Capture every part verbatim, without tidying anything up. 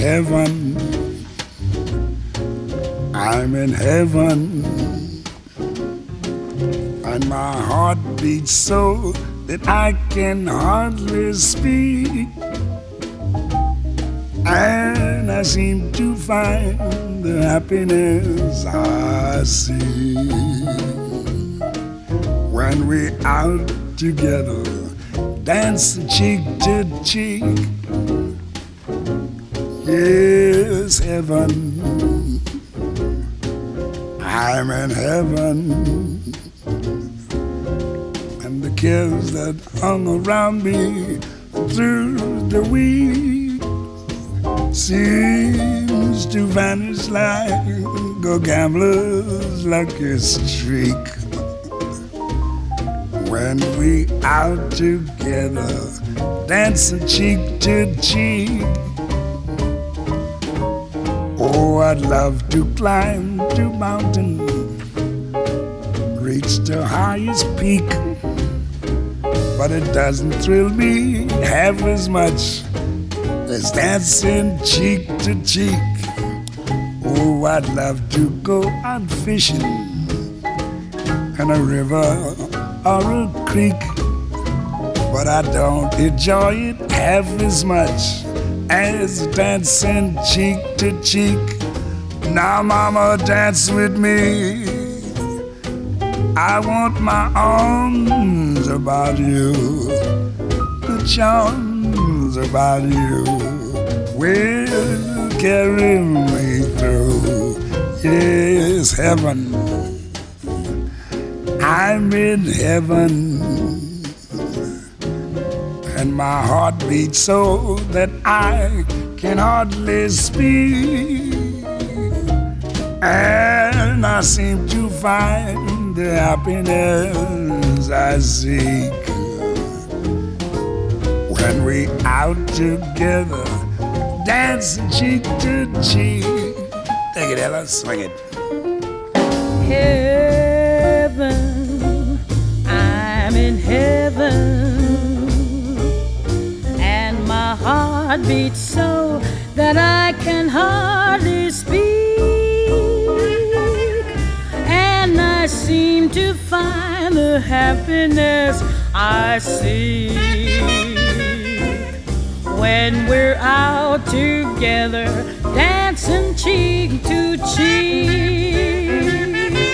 heaven. I'm in heaven. And my heart beats so that I can hardly speak. And I seem to find the happiness I see when we're out together, dancing cheek to cheek. Yes, heaven, I'm in heaven. And the cares that hung around me through the week seems to vanish like a gambler's lucky streak. When we out together, dancing cheek to cheek. Oh, I'd love to climb to mountain, reach the highest peak, but it doesn't thrill me half as much as dancing cheek to cheek. Oh, I'd love to go out fishing in a river or a creek, but I don't enjoy it half as much as dancing cheek to cheek. Now, mama, dance with me. I want my arms about you, the charms about you will carry me through. Yes, heaven, I'm in heaven. And my heart beats so that I can hardly speak. And I seem to find the happiness I seek when we out together, dancing cheek to cheek. Take it, Ella, swing it. Heaven, I'm in heaven. My heart beats so that I can hardly speak, and I seem to find the happiness I seek when we're out together, dancing cheek to cheek.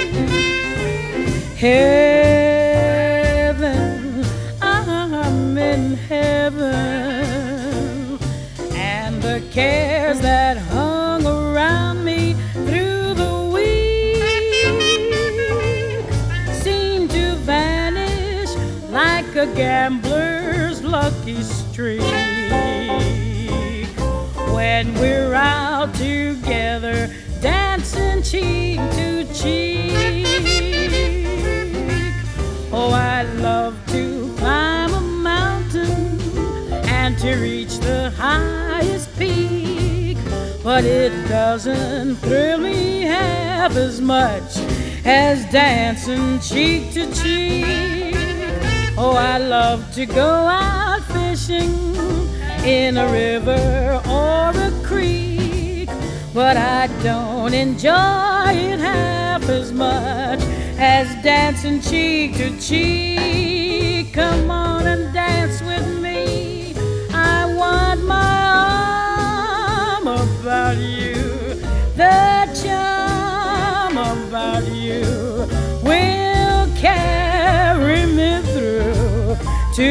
Heaven, I'm in heaven. The cares that hung around me through the week seem to vanish like a gambler's lucky streak when we're out together, dancing cheek to cheek. Oh, I'd love to climb a mountain and to reach the highest peak, but it doesn't thrill me half as much as dancing cheek to cheek. Oh, I love to go out fishing in a river or a creek, but I don't enjoy it half as much as dancing cheek to cheek. Come on and dance with me. I want my arm about you, the charm about you will carry me through to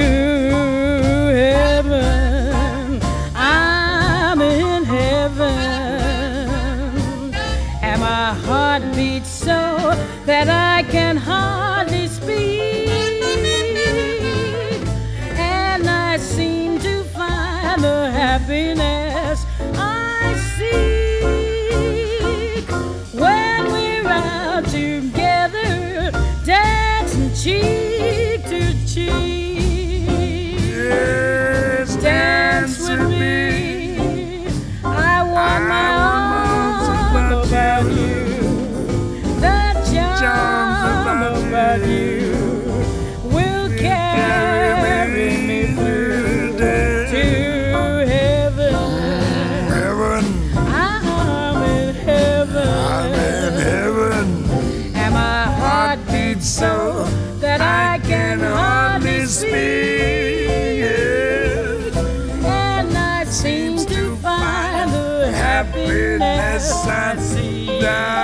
heaven. I'm in heaven, and my heart beats so that I can hardly speak, and I seem to find the happiness I seek when we're out together, dancing cheek to cheek. Yes, dance with me. I want my arms about you, the charm about you will carry me through to heaven. Heaven. so that I can hardly speak. And I seem to find the happiness I see.